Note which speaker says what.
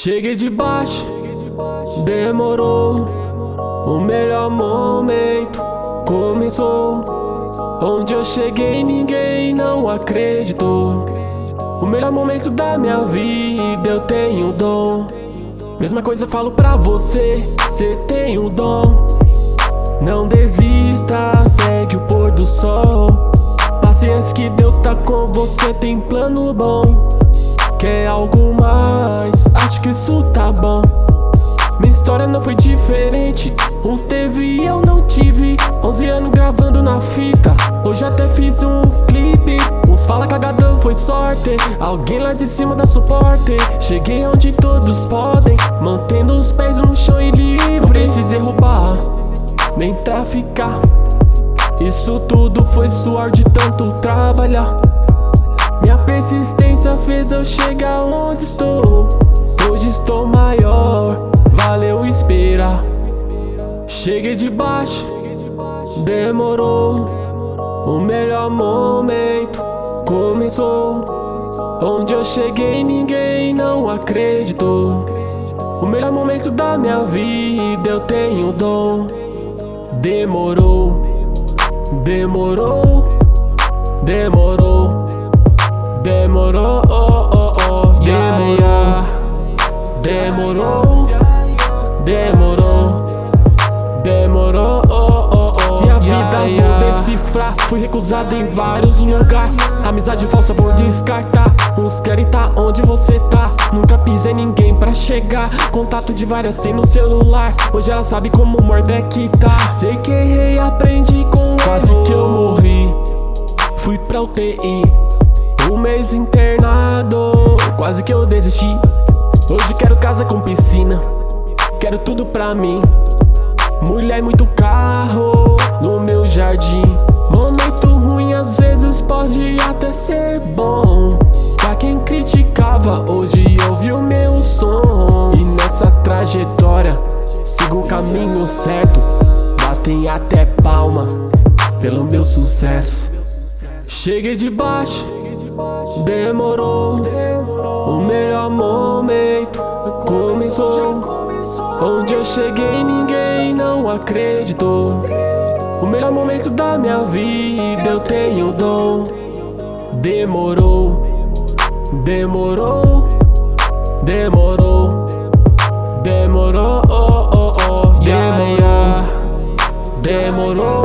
Speaker 1: Cheguei de baixo, demorou. O melhor momento começou. Onde eu cheguei ninguém não acreditou. O melhor momento da minha vida eu tenho dom. Mesma coisa eu falo pra você, cê tem o dom. Não desista, segue o pôr do sol. Paciência que Deus tá com você, tem plano bom. Quer algo mais? Acho que isso tá bom. Minha história não foi diferente. Uns teve e eu não tive. 11 anos gravando na fita. Hoje até fiz um clipe. Uns fala cagada foi sorte. Alguém lá de cima dá suporte. Cheguei onde todos podem, mantendo os pés no chão e livre. Não precisei roubar, nem traficar. Isso tudo foi suor de tanto trabalhar. Minha persistência fez eu chegar onde estou. Hoje estou maior, valeu esperar. Cheguei de baixo, demorou. O melhor momento começou. Onde eu cheguei ninguém não acreditou. O melhor momento da minha vida eu tenho dom. Demorou, demorou, demorou, demorou, oh, oh, oh, yeah, demorou, demorou, demorou, oh, oh, oh. Minha vida vou decifrar. Fui recusado em vários lugares. Amizade falsa vou descartar. Uns querem tá onde você tá. Nunca pisei ninguém pra chegar. Contato de várias sem no celular. Hoje ela sabe como o Mordek tá. Sei que errei, aprendi com quase que eu morri. Fui pra UTI, um mês internado. Quase que eu desisti. Hoje quero casa com piscina. Quero tudo pra mim. Mulher e muito carro no meu jardim. Momento ruim às vezes pode até ser bom. Pra quem criticava, hoje ouve o meu som. E nessa trajetória sigo o caminho certo. Batem até palma pelo meu sucesso. Cheguei de baixo, demorou. O melhor momento começou. Onde eu cheguei ninguém não acreditou. O melhor momento da minha vida eu tenho dom. Demorou, demorou, demorou, demorou, oh, oh, oh, yeah, demorou.